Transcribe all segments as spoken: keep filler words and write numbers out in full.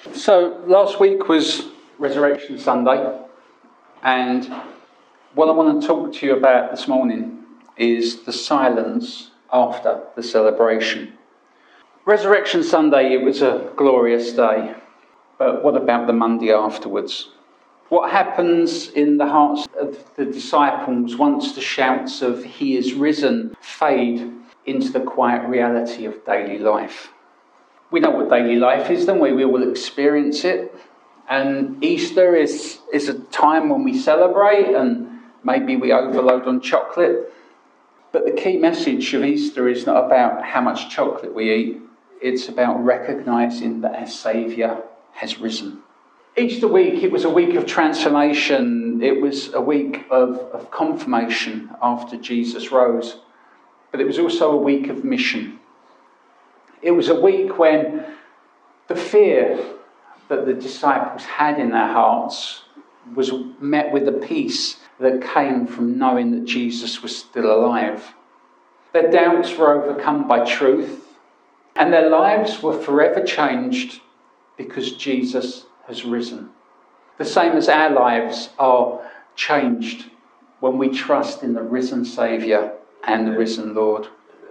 So last week was Resurrection Sunday, and what I want to talk to you about this morning is the silence after the celebration. Resurrection Sunday, it was a glorious day, but what about the Monday afterwards? What happens in the hearts of the disciples once the shouts of "He is risen" fade into the quiet reality of daily life? We know what daily life is, don't we? We will experience it. And Easter is, is a time when we celebrate and maybe we overload on chocolate. But the key message of Easter is not about how much chocolate we eat. It's about recognising that our Saviour has risen. Easter week, it was a week of transformation. It was a week of, of confirmation after Jesus rose. But it was also a week of mission. It was a week when the fear that the disciples had in their hearts was met with a peace that came from knowing that Jesus was still alive. Their doubts were overcome by truth, and their lives were forever changed because Jesus has risen. The same as our lives are changed when we trust in the risen Saviour and the risen Lord.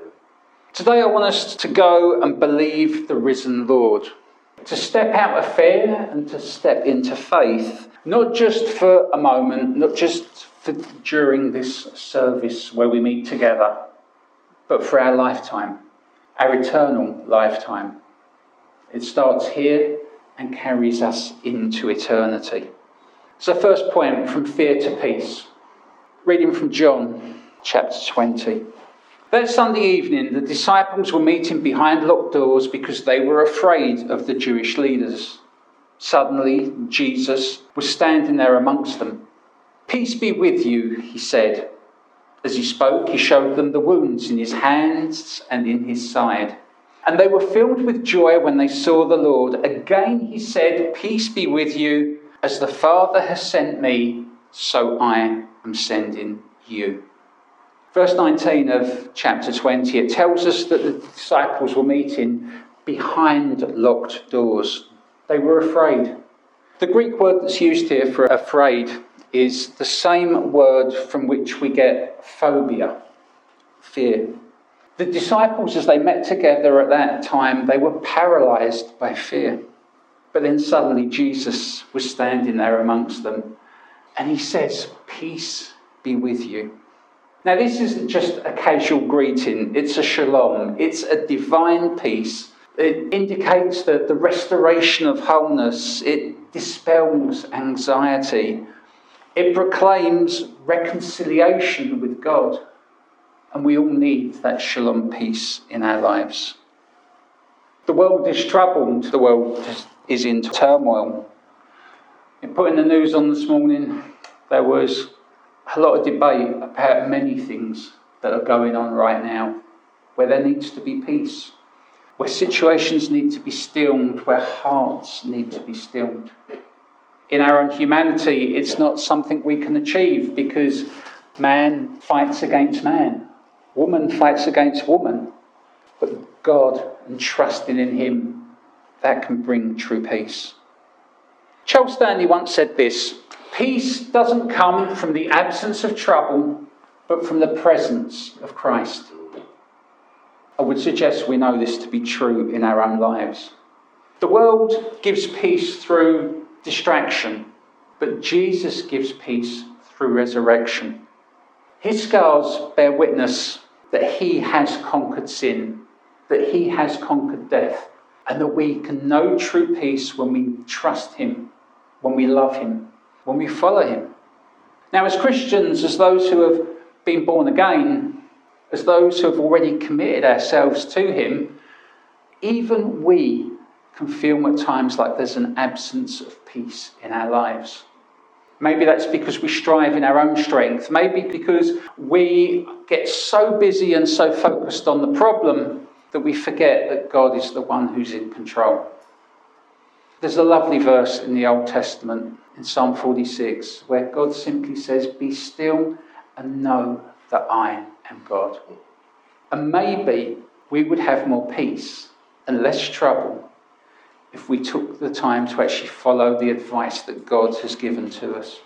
Today I want us to go and believe the risen Lord, to step out of fear and to step into faith, not just for a moment, not just for during this service where we meet together, but for our lifetime, our eternal lifetime. It starts here and carries us into eternity. So first point, from fear to peace. Reading from John chapter twenty. That Sunday evening, the disciples were meeting behind locked doors because they were afraid of the Jewish leaders. Suddenly, Jesus was standing there amongst them. "Peace be with you," he said. As he spoke, he showed them the wounds in his hands and in his side. And they were filled with joy when they saw the Lord. Again he said, "Peace be with you. As the Father has sent me, so I am sending you." Verse nineteen of chapter twenty, it tells us that the disciples were meeting behind locked doors. They were afraid. The Greek word that's used here for afraid is the same word from which we get phobia, fear. The disciples, as they met together at that time, they were paralysed by fear. But then suddenly Jesus was standing there amongst them, and he says, "Peace be with you." Now, this isn't just a casual greeting, it's a shalom. It's a divine peace. It indicates that the restoration of wholeness. It dispels anxiety. It proclaims reconciliation with God. And we all need that shalom peace in our lives. The world is troubled. The world is in turmoil. In putting the news on this morning, there was a lot of debate about many things that are going on right now, where there needs to be peace, where situations need to be stilled, where hearts need to be stilled. In our own humanity, it's not something we can achieve because man fights against man, woman fights against woman, but God and trusting in him, that can bring true peace. Charles Stanley once said this: "Peace doesn't come from the absence of trouble, but from the presence of Christ." I would suggest we know this to be true in our own lives. The world gives peace through distraction, but Jesus gives peace through resurrection. His scars bear witness that he has conquered sin, that he has conquered death, and that we can know true peace when we trust him, when we love him, when we follow him. Now, as Christians, as those who have been born again, as those who have already committed ourselves to him, even we can feel at times like there's an absence of peace in our lives. Maybe that's because we strive in our own strength. Maybe because we get so busy and so focused on the problem that we forget that God is the one who's in control. There's a lovely verse in the Old Testament, in Psalm forty-six, where God simply says, "Be still and know that I am God." And maybe we would have more peace and less trouble if we took the time to actually follow the advice that God has given to us.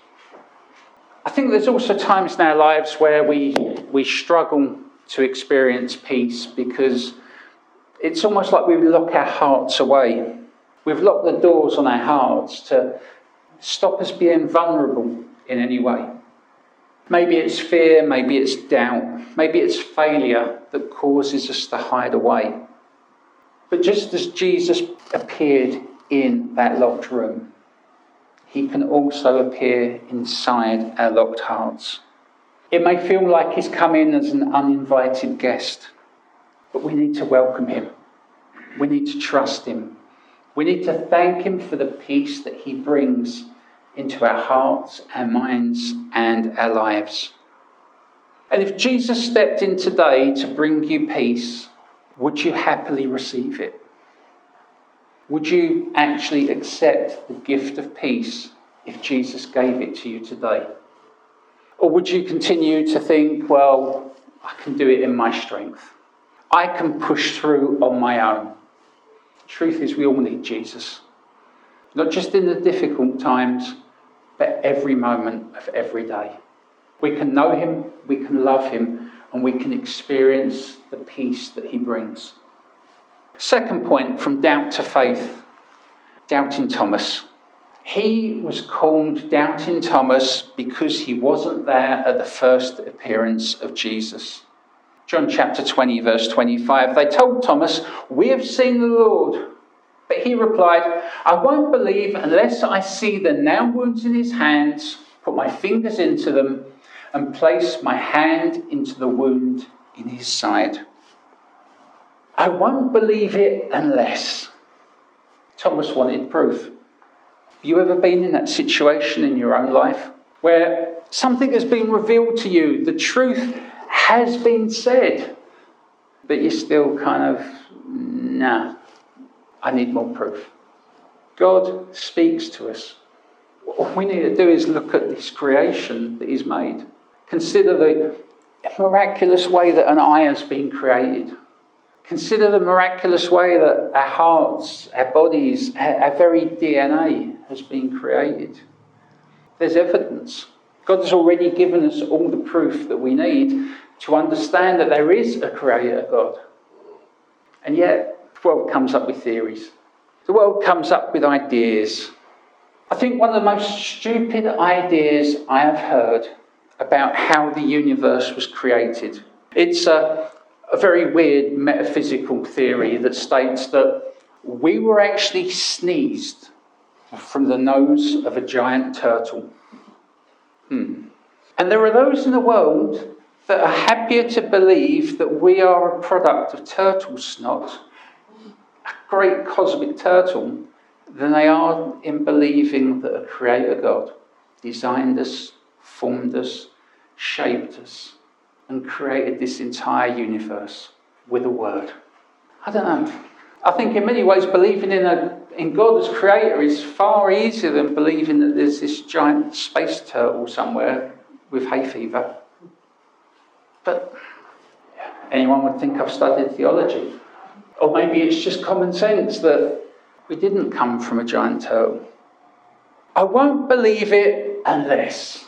I think there's also times in our lives where we we struggle to experience peace because it's almost like we lock our hearts away. We've locked the doors on our hearts to stop us being vulnerable in any way. Maybe it's fear, maybe it's doubt, maybe it's failure that causes us to hide away. But just as Jesus appeared in that locked room, he can also appear inside our locked hearts. It may feel like he's come in as an uninvited guest, but we need to welcome him. We need to trust him. We need to thank him for the peace that he brings into our hearts, our minds, and our lives. And if Jesus stepped in today to bring you peace, would you happily receive it? Would you actually accept the gift of peace if Jesus gave it to you today? Or would you continue to think, well, I can do it in my strength. I can push through on my own. The truth is, we all need Jesus. Not just in the difficult times, but every moment of every day. We can know him, we can love him, and we can experience the peace that he brings. Second point, from doubt to faith, doubting Thomas. He was called Doubting Thomas because he wasn't there at the first appearance of Jesus. John chapter twenty, verse twenty-five, they told Thomas, "We have seen the Lord." But he replied, "I won't believe unless I see the nail wounds in his hands, put my fingers into them, and place my hand into the wound in his side." I won't believe it unless. Thomas wanted proof. Have you ever been in that situation in your own life where something has been revealed to you, the truth has been said, but you're still kind of, nah, I need more proof? God speaks to us. What we need to do is look at this creation that he's made. Consider the miraculous way that an eye has been created. Consider the miraculous way that our hearts, our bodies, our, our very D N A has been created. There's evidence. God has already given us all the proof that we need to understand that there is a creator God. And yet, the world comes up with theories. The world comes up with ideas. I think one of the most stupid ideas I have heard about how the universe was created. It's a, a very weird metaphysical theory that states that we were actually sneezed from the nose of a giant turtle. Hmm. And there are those in the world that are happier to believe that we are a product of turtle snot, a great cosmic turtle, than they are in believing that a creator God designed us, formed us, shaped us, and created this entire universe with a word. I don't know. I think in many ways believing in a in God as creator is far easier than believing that there's this giant space turtle somewhere with hay fever. But anyone would think I've studied theology. Or maybe it's just common sense that we didn't come from a giant turtle. I won't believe it unless.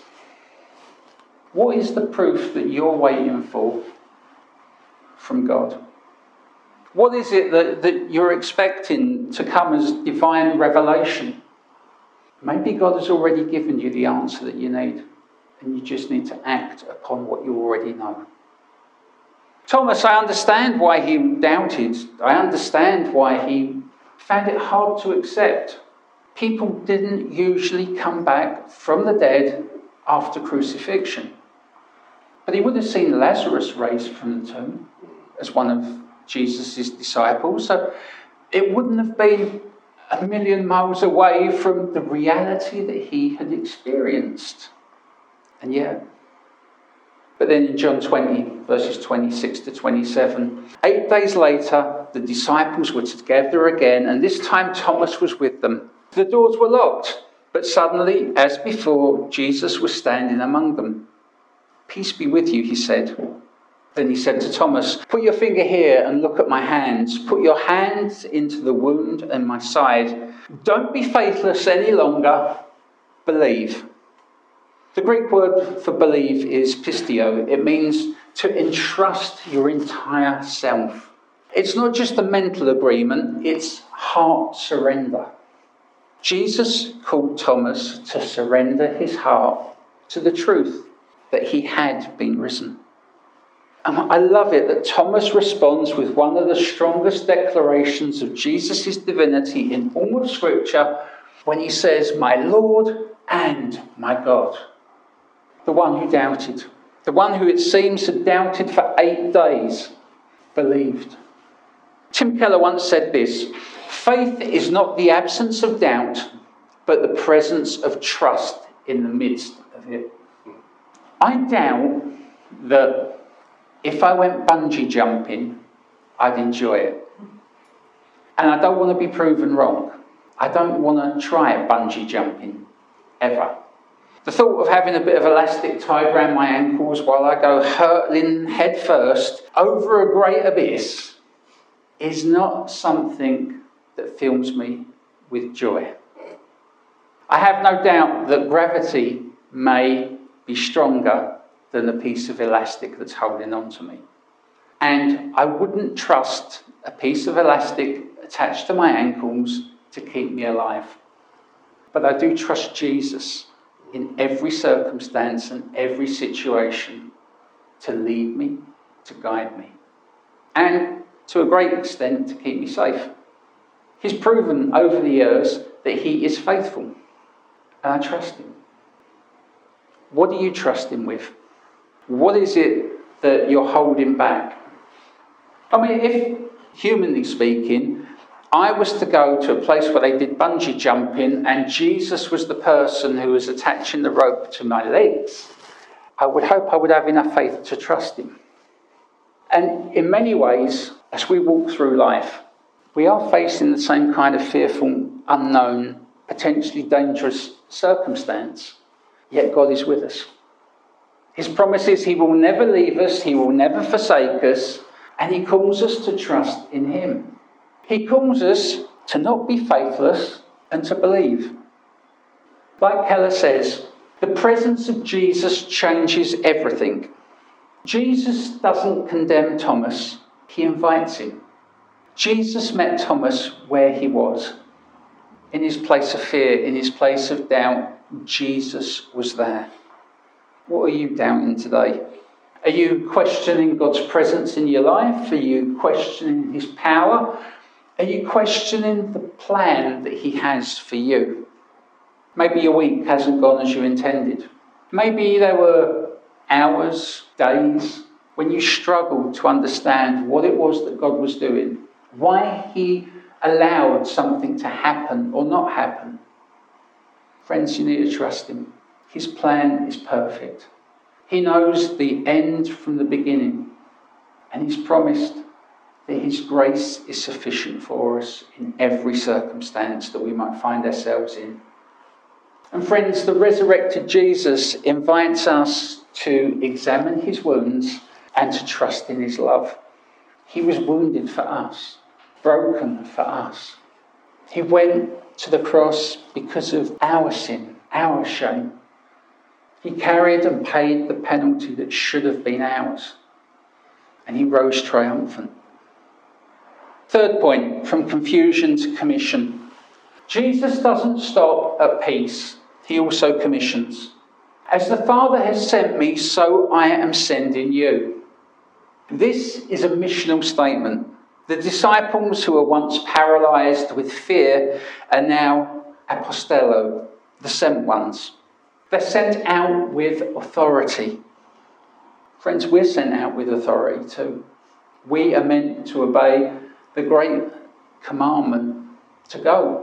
What is the proof that you're waiting for from God? What is it that, that you're expecting to come as divine revelation? Maybe God has already given you the answer that you need, and you just need to act upon what you already know. Thomas, I understand why he doubted. I understand why he found it hard to accept. People didn't usually come back from the dead after crucifixion. But he would have seen Lazarus raised from the tomb as one of Jesus' disciples. So it wouldn't have been a million miles away from the reality that he had experienced. And yet, but then in John twenty, verses twenty-six to twenty-seven, eight days later, the disciples were together again, and this time Thomas was with them. The doors were locked, but suddenly, as before, Jesus was standing among them. "Peace be with you," he said. Then he said to Thomas, "Put your finger here and look at my hands. Put your hands into the wound in my side. Don't be faithless any longer. Believe." The Greek word for believe is pistio. It means to entrust your entire self. It's not just a mental agreement, it's heart surrender. Jesus called Thomas to surrender his heart to the truth that he had been risen. And I love it that Thomas responds with one of the strongest declarations of Jesus' divinity in all of Scripture when he says, "My Lord and my God." The one who doubted, the one who it seems had doubted for eight days, believed. Tim Keller once said this: "Faith is not the absence of doubt, but the presence of trust in the midst of it." I doubt that if I went bungee jumping, I'd enjoy it. And I don't want to be proven wrong. I don't want to try bungee jumping, ever. The thought of having a bit of elastic tied around my ankles while I go hurtling head first over a great abyss is not something that fills me with joy. I have no doubt that gravity may be stronger than a piece of elastic that's holding on to me. And I wouldn't trust a piece of elastic attached to my ankles to keep me alive. But I do trust Jesus in every circumstance and every situation to lead me, to guide me, and to a great extent to keep me safe. He's proven over the years that he is faithful, and I trust him. What do you trust him with? What is it that you're holding back? I mean, if, humanly speaking, I was to go to a place where they did bungee jumping and Jesus was the person who was attaching the rope to my legs, I would hope I would have enough faith to trust him. And in many ways, as we walk through life, we are facing the same kind of fearful, unknown, potentially dangerous circumstance, yet God is with us. His promise is he will never leave us, he will never forsake us, and he calls us to trust in him. He calls us to not be faithless and to believe. Like Keller says, the presence of Jesus changes everything. Jesus doesn't condemn Thomas, he invites him. Jesus met Thomas where he was. In his place of fear, in his place of doubt, Jesus was there. What are you doubting today? Are you questioning God's presence in your life? Are you questioning his power? Are you questioning the plan that he has for you? Maybe your week hasn't gone as you intended. Maybe there were hours, days, when you struggled to understand what it was that God was doing, why he allowed something to happen or not happen. Friends, you need to trust him. His plan is perfect. He knows the end from the beginning, and he's promised that his grace is sufficient for us in every circumstance that we might find ourselves in. And friends, the resurrected Jesus invites us to examine his wounds and to trust in his love. He was wounded for us, broken for us. He went to the cross because of our sin, our shame. He carried and paid the penalty that should have been ours. And he rose triumphant. Third point, from confusion to commission. Jesus doesn't stop at peace. He also commissions. As the Father has sent me, so I am sending you. This is a missional statement. The disciples who were once paralysed with fear are now apostello, the sent ones. They're sent out with authority. Friends, we're sent out with authority too. We are meant to obey the great commandment to go.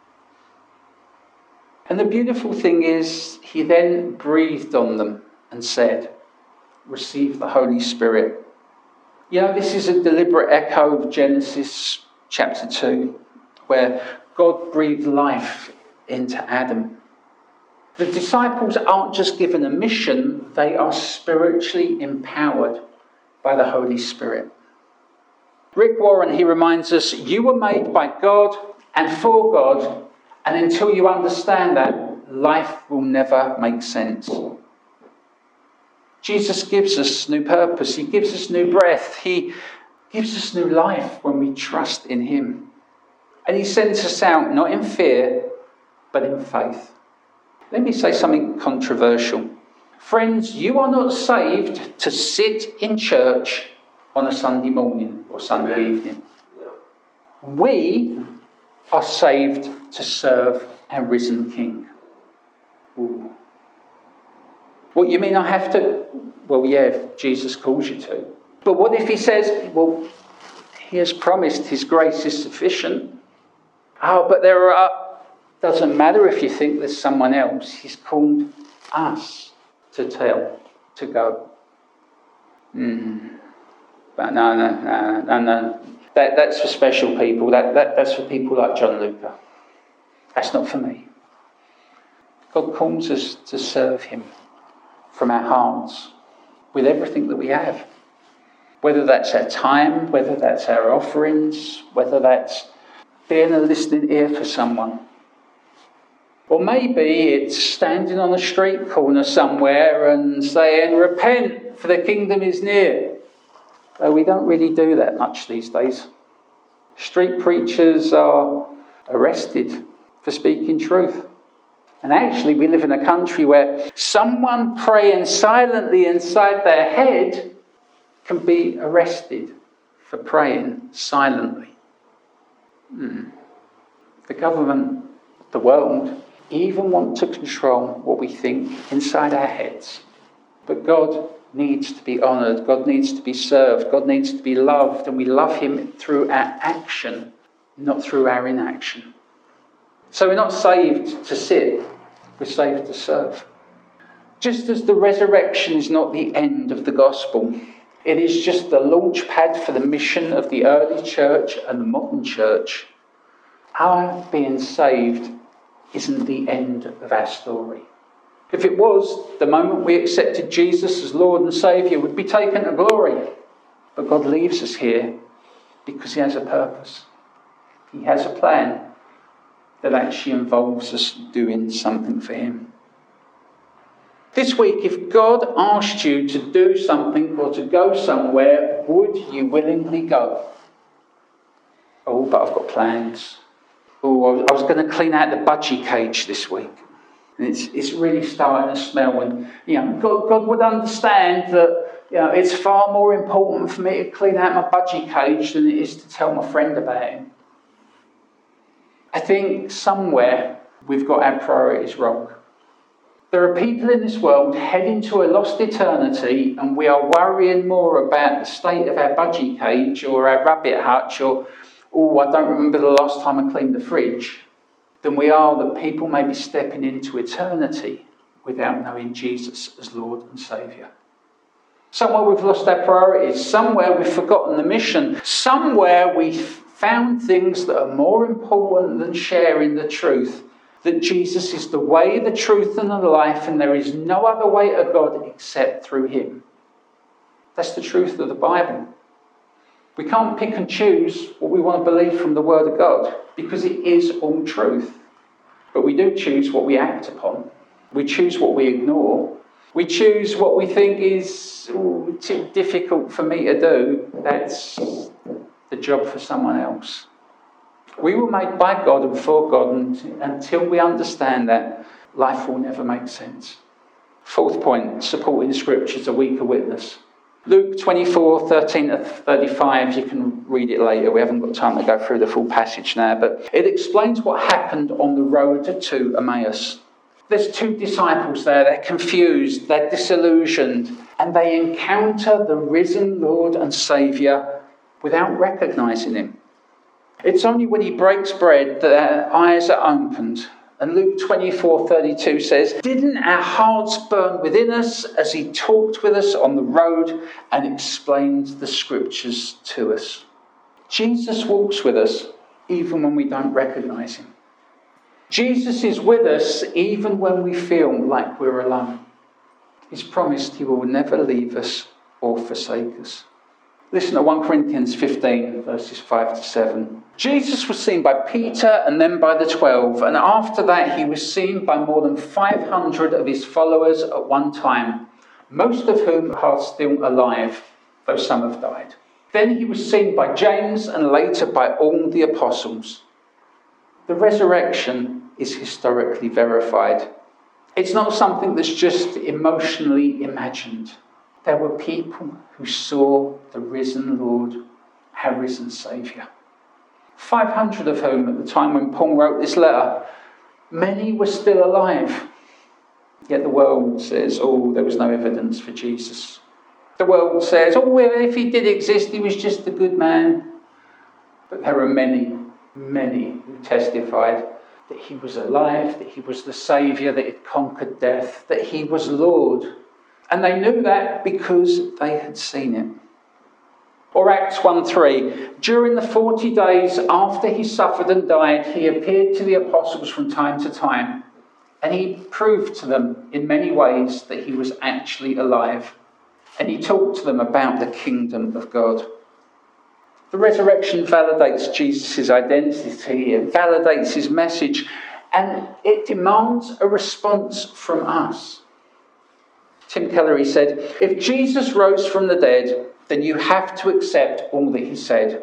And the beautiful thing is, he then breathed on them and said, "Receive the Holy Spirit." You know, this is a deliberate echo of Genesis chapter two, where God breathed life into Adam. The disciples aren't just given a mission, they are spiritually empowered by the Holy Spirit. Rick Warren, he reminds us, you were made by God and for God, and until you understand that, life will never make sense. Jesus gives us new purpose. He gives us new breath. He gives us new life when we trust in him. And he sends us out not in fear, but in faith. Let me say something controversial. Friends, you are not saved to sit in church on a Sunday morning or Sunday evening. We are saved to serve our risen King. Ooh. What, you mean I have to? Well, yeah, if Jesus calls you to. But what if he says, well, he has promised his grace is sufficient. Oh, but there are... Doesn't matter if you think there's someone else. He's called us to tell, to go. Mm. But no, no, no, no, no. That, that's for special people. That, that That's for people like John Luca. That's not for me. God calls us to serve him from our hearts with everything that we have. Whether that's our time, whether that's our offerings, whether that's being a listening ear for someone. Or maybe it's standing on a street corner somewhere and saying, repent, for the kingdom is near. Though we don't really do that much these days. Street preachers are arrested for speaking truth. And actually we live in a country where someone praying silently inside their head can be arrested for praying silently. Hmm. The government, the world, even want to control what we think inside our heads. But God needs to be honoured. God needs to be served. God needs to be loved. And we love him through our action, not through our inaction. So we're not saved to sit. We're saved to serve. Just as the resurrection is not the end of the gospel, it is just the launch pad for the mission of the early church and the modern church. Our being saved isn't the end of our story. If it was, the moment we accepted Jesus as Lord and Saviour, we'd be taken to glory. But God leaves us here because he has a purpose. He has a plan that actually involves us doing something for him. This week, if God asked you to do something or to go somewhere, would you willingly go? Oh, but I've got plans. Oh, I was going to clean out the budgie cage this week. And it's it's really starting to smell. And, you know, God, God would understand that, you know, it's far more important for me to clean out my budgie cage than it is to tell my friend about him. I think somewhere we've got our priorities wrong. There are people in this world heading to a lost eternity, and we are worrying more about the state of our budgie cage or our rabbit hutch or, oh, I don't remember the last time I cleaned the fridge, than we are that people may be stepping into eternity without knowing Jesus as Lord and Saviour. Somewhere we've lost our priorities. Somewhere we've forgotten the mission. Somewhere we've found things that are more important than sharing the truth. That Jesus is the way, the truth and the life, and there is no other way to God except through him. That's the truth of the Bible. We can't pick and choose what we want to believe from the Word of God, because it is all truth. But we do choose what we act upon. We choose what we ignore. We choose what we think is ooh, too difficult for me to do. That's the job for someone else. We were made by God and for God, and until we understand that, life will never make sense. Fourth point, supporting Scripture is a weaker witness. Luke twenty-four, thirteen to thirty-five, you can read it later. We haven't got time to go through the full passage now, but it explains what happened on the road to Emmaus. There's two disciples there, they're confused, they're disillusioned, and they encounter the risen Lord and Saviour without recognising him. It's only when he breaks bread that their eyes are opened. And Luke twenty-four thirty-two says, "Didn't our hearts burn within us as he talked with us on the road and explained the Scriptures to us?" Jesus walks with us even when we don't recognise him. Jesus is with us even when we feel like we're alone. He's promised he will never leave us or forsake us. Listen to First Corinthians fifteen, verses five to seven. Jesus was seen by Peter and then by the twelve, and after that he was seen by more than five hundred of his followers at one time, most of whom are still alive, though some have died. Then he was seen by James and later by all the apostles. The resurrection is historically verified. It's not something that's just emotionally imagined. There were people who saw the risen Lord, our risen Saviour. five hundred of whom, at the time when Paul wrote this letter, many were still alive. Yet the world says, oh, there was no evidence for Jesus. The world says, oh, well, if he did exist, he was just a good man. But there are many, many who testified that he was alive, that he was the Saviour, that he'd conquered death, that he was Lord. And they knew that because they had seen it. Or Acts one three, during the forty days after he suffered and died, he appeared to the apostles from time to time, and he proved to them in many ways that he was actually alive, and he talked to them about the kingdom of God. The resurrection validates Jesus' identity, it validates his message, and it demands a response from us. Tim Keller said, if Jesus rose from the dead, then you have to accept all that he said.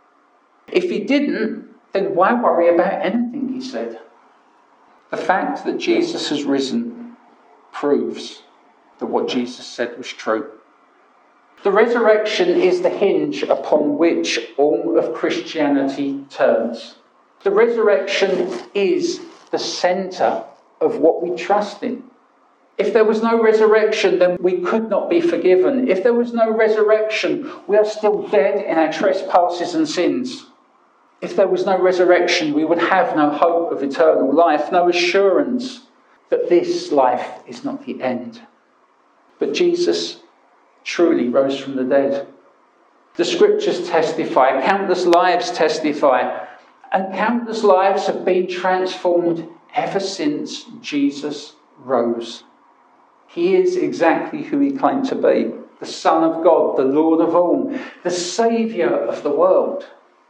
If he didn't, then why worry about anything he said? The fact that Jesus has risen proves that what Jesus said was true. The resurrection is the hinge upon which all of Christianity turns. The resurrection is the centre of what we trust in. If there was no resurrection, then we could not be forgiven. If there was no resurrection, we are still dead in our trespasses and sins. If there was no resurrection, we would have no hope of eternal life, no assurance that this life is not the end. But Jesus truly rose from the dead. The scriptures testify, countless lives testify, and countless lives have been transformed ever since Jesus rose. He is exactly who he claimed to be, the Son of God, the Lord of all, the Saviour of the world,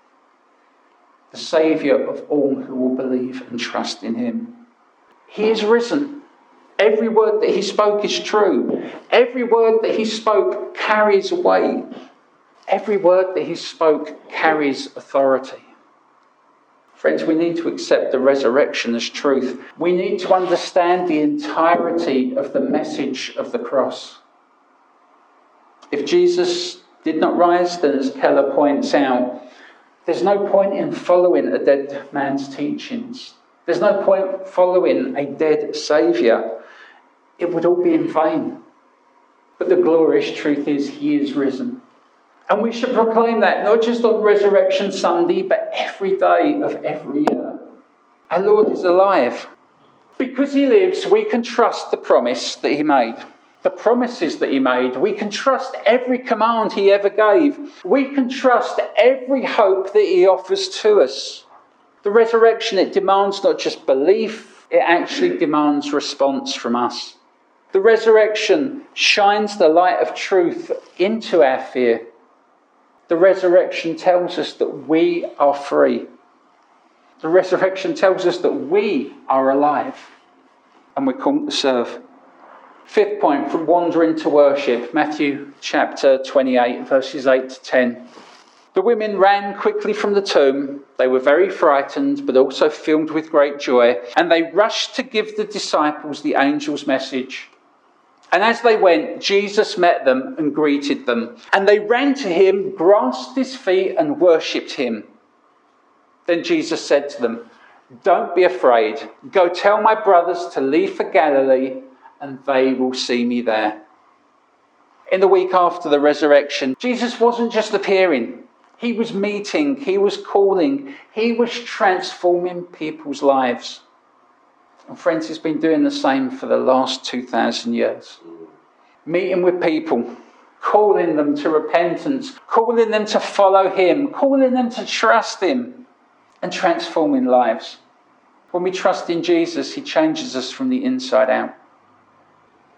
the Saviour of all who will believe and trust in him. He is risen. Every word that he spoke is true. Every word that he spoke carries weight. Every word that he spoke carries authority. Friends, we need to accept the resurrection as truth. We need to understand the entirety of the message of the cross. If Jesus did not rise, then as Keller points out, there's no point in following a dead man's teachings. There's no point following a dead Saviour. It would all be in vain. But the glorious truth is he is risen. And we should proclaim that not just on Resurrection Sunday, but every day of every year. Our Lord is alive. Because he lives, we can trust the promise that he made. The promises that he made. We can trust every command he ever gave. We can trust every hope that he offers to us. The resurrection, it demands not just belief, it actually demands response from us. The resurrection shines the light of truth into our fear. The resurrection tells us that we are free. The resurrection tells us that we are alive and we're called to serve. Fifth point, from wandering to worship, Matthew chapter twenty-eight, verses eight to ten. The women ran quickly from the tomb. They were very frightened, but also filled with great joy, and they rushed to give the disciples the angel's message. And as they went, Jesus met them and greeted them. And they ran to him, grasped his feet, and worshipped him. Then Jesus said to them, "Don't be afraid. Go tell my brothers to leave for Galilee, and they will see me there." In the week after the resurrection, Jesus wasn't just appearing. He was meeting, he was calling, he was transforming people's lives. And friends, he's been doing the same for the last two thousand years. Meeting with people, calling them to repentance, calling them to follow him, calling them to trust him, and transforming lives. When we trust in Jesus, he changes us from the inside out.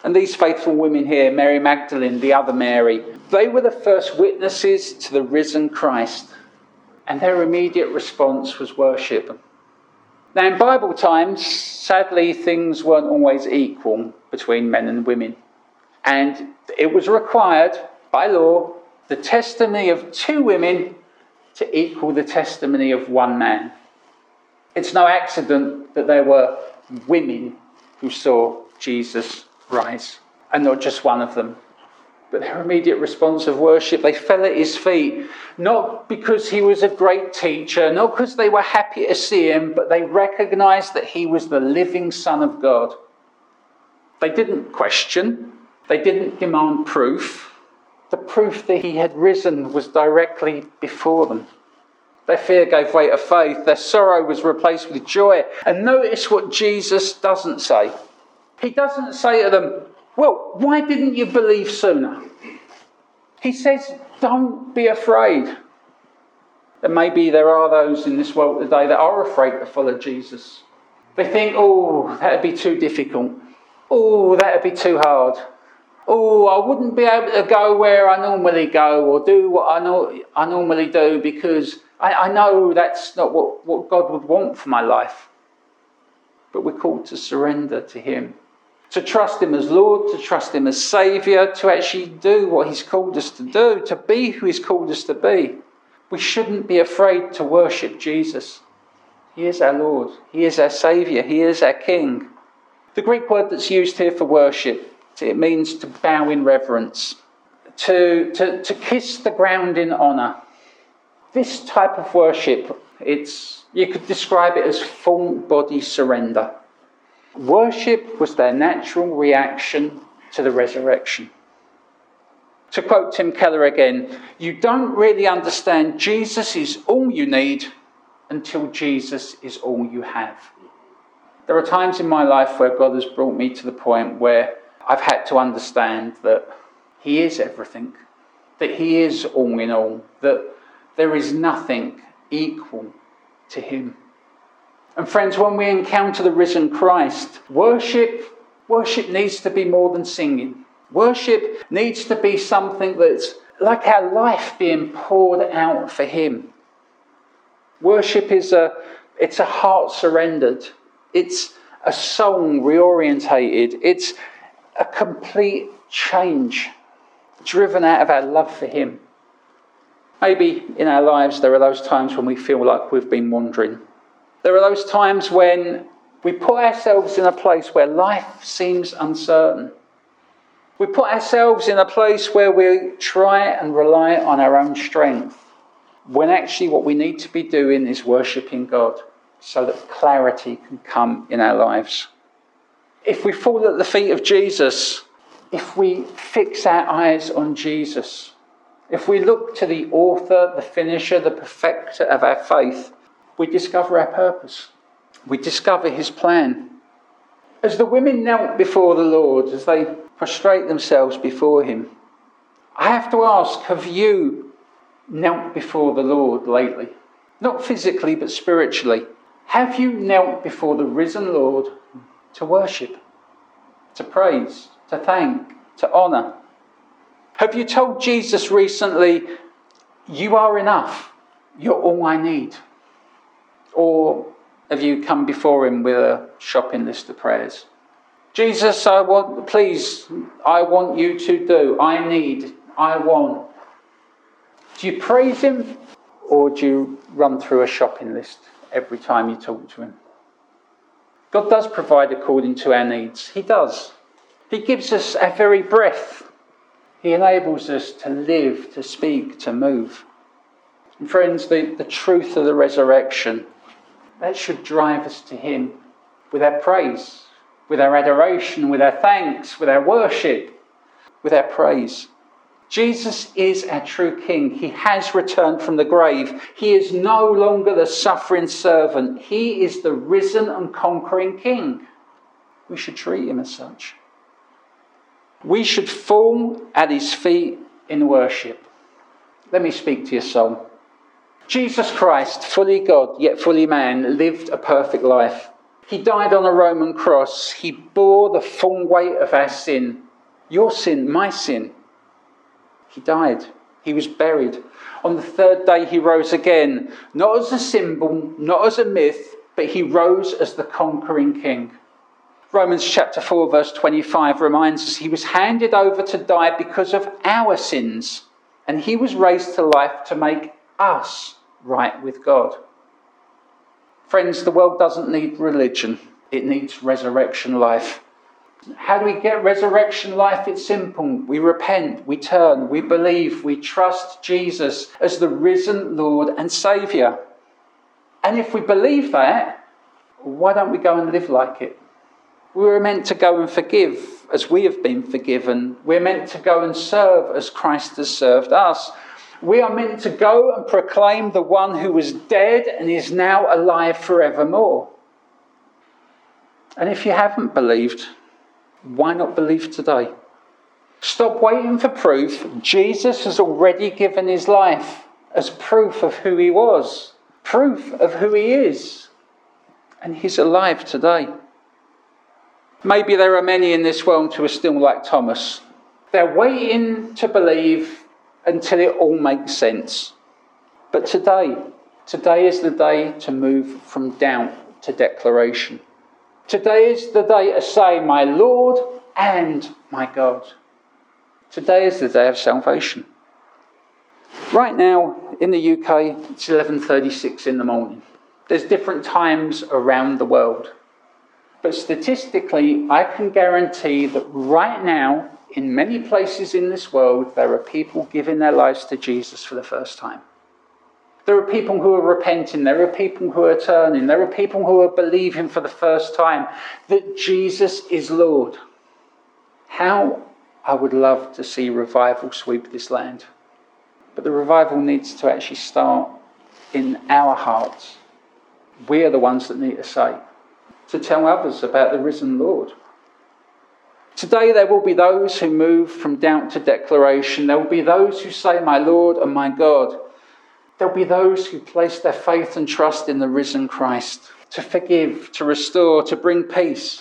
And these faithful women here, Mary Magdalene, the other Mary, they were the first witnesses to the risen Christ. And their immediate response was worship. Now, in Bible times, sadly, things weren't always equal between men and women. And it was required by law the testimony of two women to equal the testimony of one man. It's no accident that there were women who saw Jesus rise, and not just one of them. But their immediate response of worship, they fell at his feet, not because he was a great teacher, not because they were happy to see him, but they recognised that he was the living Son of God. They didn't question, they didn't demand proof. The proof that he had risen was directly before them. Their fear gave way to faith, their sorrow was replaced with joy. And notice what Jesus doesn't say. He doesn't say to them, well, why didn't you believe sooner? He says, don't be afraid. And maybe there are those in this world today that are afraid to follow Jesus. They think, oh, that'd be too difficult. Oh, that'd be too hard. Oh, I wouldn't be able to go where I normally go or do what I, know, I normally do because I, I know that's not what, what God would want for my life. But we're called to surrender to him. To trust him as Lord, to trust him as Saviour, to actually do what he's called us to do, to be who he's called us to be. We shouldn't be afraid to worship Jesus. He is our Lord. He is our Saviour. He is our King. The Greek word that's used here for worship, it means to bow in reverence, to, to, to kiss the ground in honour. This type of worship, it's you could describe it as full body surrender. Worship was their natural reaction to the resurrection. To quote Tim Keller again, you don't really understand Jesus is all you need until Jesus is all you have. There are times in my life where God has brought me to the point where I've had to understand that he is everything, that he is all in all, that there is nothing equal to him. And friends, when we encounter the risen Christ, worship, worship needs to be more than singing. Worship needs to be something that's like our life being poured out for him. Worship is a, it's a heart surrendered. It's a soul reorientated. It's a complete change driven out of our love for him. Maybe in our lives there are those times when we feel like we've been wandering. There are those times when we put ourselves in a place where life seems uncertain. We put ourselves in a place where we try and rely on our own strength, when actually what we need to be doing is worshipping God so that clarity can come in our lives. If we fall at the feet of Jesus, if we fix our eyes on Jesus, if we look to the author, the finisher, the perfecter of our faith, we discover our purpose. We discover his plan. As the women knelt before the Lord, as they prostrate themselves before him, I have to ask, have you knelt before the Lord lately? Not physically, but spiritually. Have you knelt before the risen Lord to worship, to praise, to thank, to honour? Have you told Jesus recently, you are enough, you're all I need? Or have you come before him with a shopping list of prayers? Jesus, I want, please, I want you to do, I need, I want. Do you praise him, or do you run through a shopping list every time you talk to him? God does provide according to our needs. He does. He gives us our very breath. He enables us to live, to speak, to move. And friends, the, the truth of the resurrection, that should drive us to him with our praise, with our adoration, with our thanks, with our worship, with our praise. Jesus is our true King. He has returned from the grave. He is no longer the suffering servant. He is the risen and conquering King. We should treat him as such. We should fall at his feet in worship. Let me speak to your soul. Jesus Christ, fully God, yet fully man, lived a perfect life. He died on a Roman cross. He bore the full weight of our sin. Your sin, my sin. He died. He was buried. On the third day he rose again, not as a symbol, not as a myth, but he rose as the conquering king. Romans chapter four verse twenty-five reminds us he was handed over to die because of our sins, and he was raised to life to make us right with God. Friends, the world doesn't need religion. It needs resurrection life. How do we get resurrection life? It's simple. We repent, we turn, we believe, we trust Jesus as the risen Lord and Saviour. And if we believe that, why don't we go and live like it? We were meant to go and forgive as we have been forgiven. We're meant to go and serve as Christ has served us. We are meant to go and proclaim the one who was dead and is now alive forevermore. And if you haven't believed, why not believe today? Stop waiting for proof. Jesus has already given his life as proof of who he was, proof of who he is. And he's alive today. Maybe there are many in this world who are still like Thomas. They're waiting to believe until it all makes sense. But today, today is the day to move from doubt to declaration. Today is the day to say, my Lord and my God. Today is the day of salvation. Right now, in the U K, it's eleven thirty-six in the morning. There's different times around the world. But statistically, I can guarantee that right now, in many places in this world, there are people giving their lives to Jesus for the first time. There are people who are repenting. There are people who are turning. There are people who are believing for the first time that Jesus is Lord. How I would love to see revival sweep this land. But the revival needs to actually start in our hearts. We are the ones that need to say, to tell others about the risen Lord. Today there will be those who move from doubt to declaration. There will be those who say, my Lord and my God. There will be those who place their faith and trust in the risen Christ to forgive, to restore, to bring peace.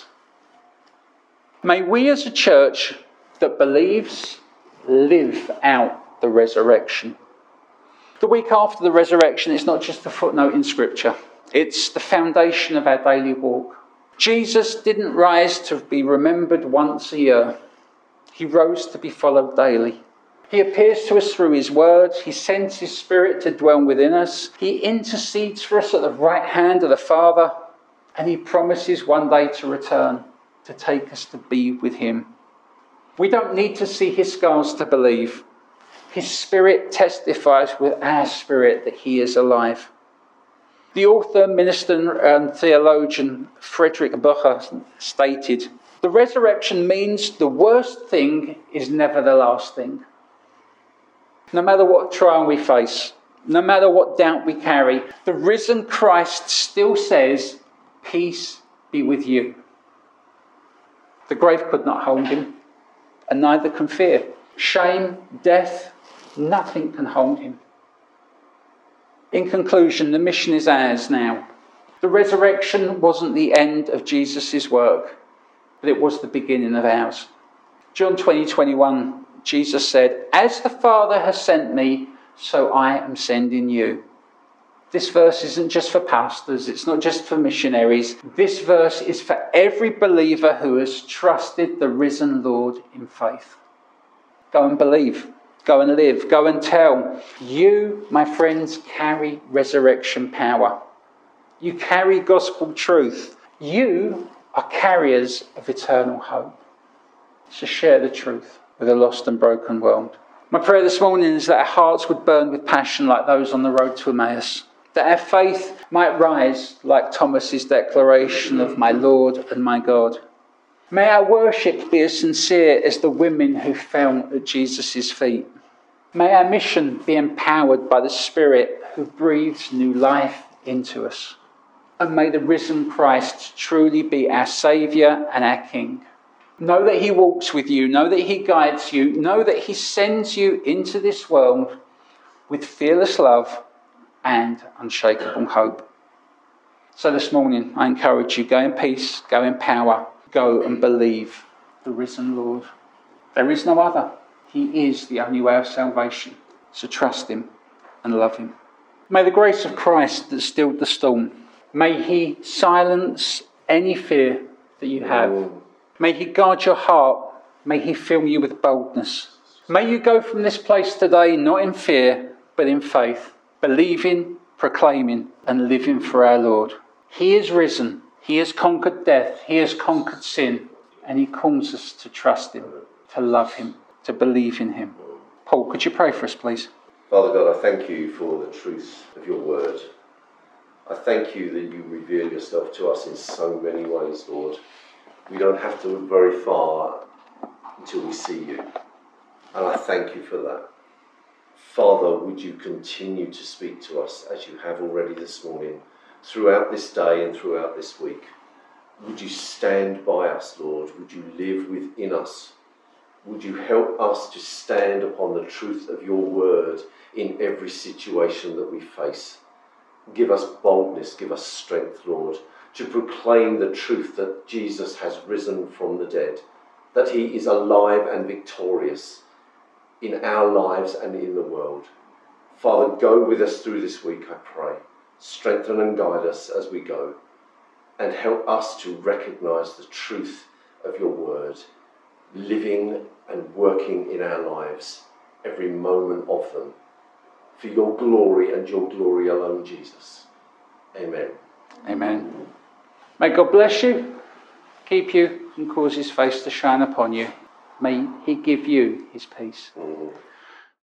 May we as a church that believes live out the resurrection. The week after the resurrection is not just a footnote in Scripture. It's the foundation of our daily walk. Jesus didn't rise to be remembered once a year. He rose to be followed daily. He appears to us through his word. He sends his Spirit to dwell within us. He intercedes for us at the right hand of the Father. And he promises one day to return, to take us to be with him. We don't need to see his scars to believe. His Spirit testifies with our spirit that he is alive. The author, minister and theologian Friedrich Bucher stated, the resurrection means the worst thing is never the last thing. No matter what trial we face, no matter what doubt we carry, the risen Christ still says, peace be with you. The grave could not hold him, and neither can fear. Shame, death, nothing can hold him. In conclusion, the mission is ours now. The resurrection wasn't the end of Jesus' work, but it was the beginning of ours. John twenty twenty-one, Jesus said, as the Father has sent me, so I am sending you. This verse isn't just for pastors, it's not just for missionaries. This verse is for every believer who has trusted the risen Lord in faith. Go and believe. Go and live. Go and tell. You, my friends, carry resurrection power. You carry gospel truth. You are carriers of eternal hope. So share the truth with a lost and broken world. My prayer this morning is that our hearts would burn with passion like those on the road to Emmaus. That our faith might rise like Thomas's declaration of my Lord and my God. May our worship be as sincere as the women who fell at Jesus' feet. May our mission be empowered by the Spirit who breathes new life into us. And may the risen Christ truly be our Saviour and our King. Know that he walks with you. Know that he guides you. Know that he sends you into this world with fearless love and unshakable hope. So this morning, I encourage you, go in peace, go in power, go and believe the risen Lord. There is no other. He is the only way of salvation. So trust him and love him. May the grace of Christ that stilled the storm, may he silence any fear that you have. May he guard your heart. May he fill you with boldness. May you go from this place today not in fear, but in faith, believing, proclaiming, and living for our Lord. He is risen. He has conquered death. He has conquered sin. And he calls us to trust him, to love him, to believe in him. Paul, could you pray for us, please? Father God, I thank you for the truth of your word. I thank you that you reveal yourself to us in so many ways, Lord. We don't have to look very far until we see you. And I thank you for that. Father, would you continue to speak to us as you have already this morning, throughout this day and throughout this week. Would you stand by us, Lord? Would you live within us? Would you help us to stand upon the truth of your word in every situation that we face? Give us boldness, give us strength, Lord, to proclaim the truth that Jesus has risen from the dead, that he is alive and victorious in our lives and in the world. Father, go with us through this week, I pray. Strengthen and guide us as we go, and help us to recognise the truth of your word, living and working in our lives, every moment of them, for your glory and your glory alone, Jesus. Amen. Amen. May God bless you, keep you, and cause his face to shine upon you. May he give you his peace. Mm.